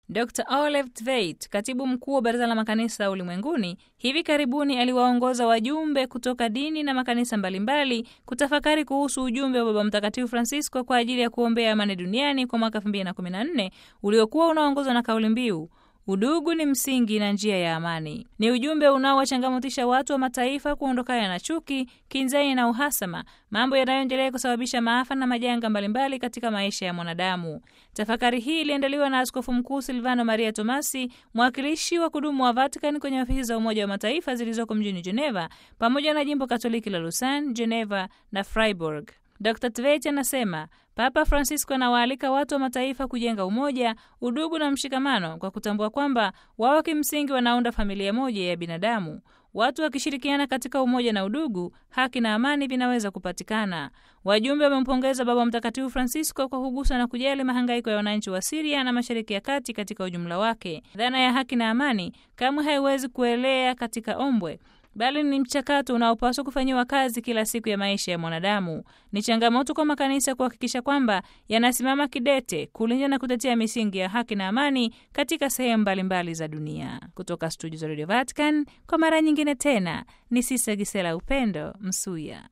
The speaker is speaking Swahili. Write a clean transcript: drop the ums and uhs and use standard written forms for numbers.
Dr. Olive Tveit, katibu mkuu wa Baraza la Makanisa Ulimwenguni, hivi karibuni aliwaongoza wajumbe kutoka dini na makanisa mbalimbali kutafakari kuhusu ujumbe wa Baba Mtakatifu Francisco kwa ajili ya kuombea amani duniani kwa mwaka 2014 uliokuwa unaongozwa na kauli mbiu udugu ni msingi na njia ya amani. Ni ujumbe unaowachangamotisha watu wa mataifa kuondokana na chuki, kinzani na uhasama, mambo yanayoendelea kusababisha maafa na majanga mbalimbali katika maisha ya mwanadamu. Tafakari hii iliandaliwa na Askofu Mkuu Silvano Maria Tomasi, mwakilishi wa kudumu wa Vatican kwenye ofisi za Umoja wa Mataifa zilizoko mjini Geneva, pamoja na jimbo Katoliki la Lausanne, Geneva na Freiburg. Dr. Tveit anasema Papa Francisco anawaalika watu wa mataifa kujenga umoja, udugu na mshikamano kwa kutambua kwamba wao kimsingi wanaunda familia moja ya binadamu. Watu wakishirikiana katika umoja na udugu, haki na amani vinaweza kupatikana. Wajumbe wamempongeza Baba Mtakatifu Francisco kwa kugusa na kujali mahangaiko ya wananchi wa Syria na Mashariki ya Kati katika ujumla wake. Dhana ya haki na amani kamwe haiwezi kuelea katika ombwe, bali ni mchakato unaopaswa kufanyiwa kazi kila siku ya maisha ya mwanadamu. Ni changamoto kwa makanisa kuhakikisha kwamba yanasimama kidete kulinda na kutetea misingi ya haki na amani katika sehemu mbalimbali za dunia. Kutoka studio za Radio Vatican, kwa mara nyingine tena, ni Sista Gisela Upendo Msuya.